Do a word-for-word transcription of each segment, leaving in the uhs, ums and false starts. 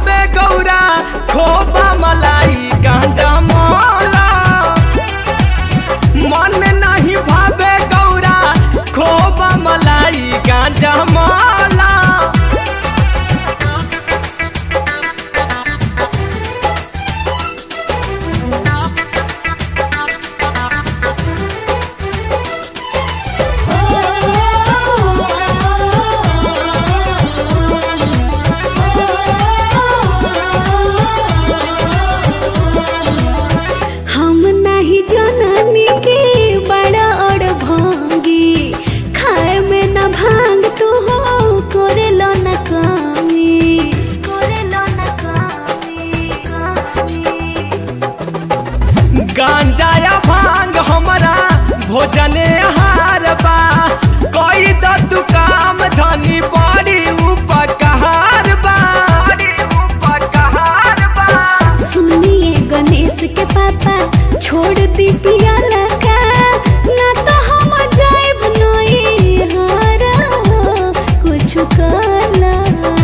भावे गौरा खोबा मलाई गांजा मोला। मन नहीं भावे गौरा खोबा मलाई गांजा मोला। गांजा या भांग हमारा भोजन आहार बा। कोई तो तू काम धनी बड़ी उपकार बा। सुनिए गणेश के पापा छोड़ दी पियाला का, ना तो हम जाइब नहीं हारा कुछ काला।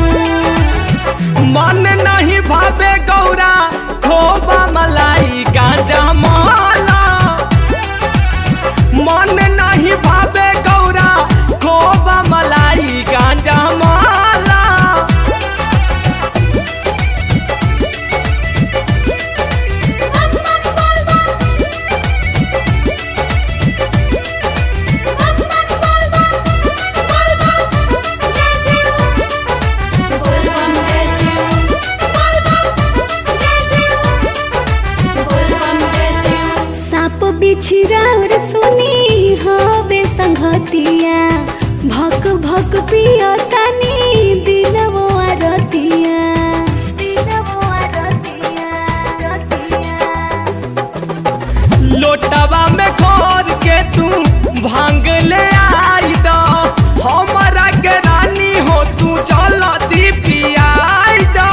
मन नहीं भावे गौरा खोबा मलाई गांजा मोला। मन नहीं भावे गौरा खोबा मलाई गांजा मोला। बिछरा और सुनी हवे संगतिया, भक भक पिया तनी दिनवो आरतिया। लोटवा में खोद के तू भांग ले आई दो, हमारा के रानी हो तू चलती पियाई दो।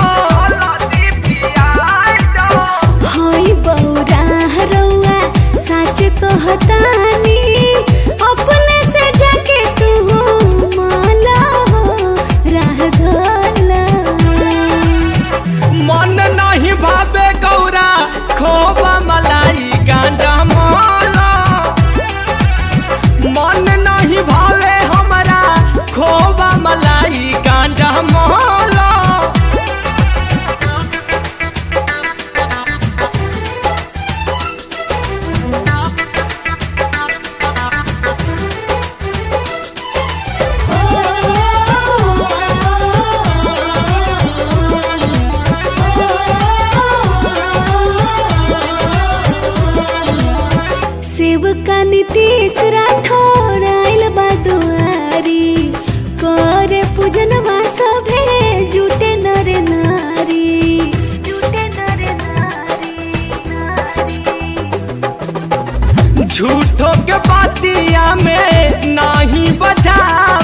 हाय बौरा हरौआ सच कहतानी, अपने से जाके तू माला हो राह धला। मन नहीं भावे गौरा खोबा मलाई गांजा मोला। मन नहीं भावे हमारा खोबा मलाई गांजा मोला। सेवका नीतीश राठौर आइल बा दुआरी, करे पूजनवा सभे जुटे नर नारी। झूठों के बातिया में नहीं बचा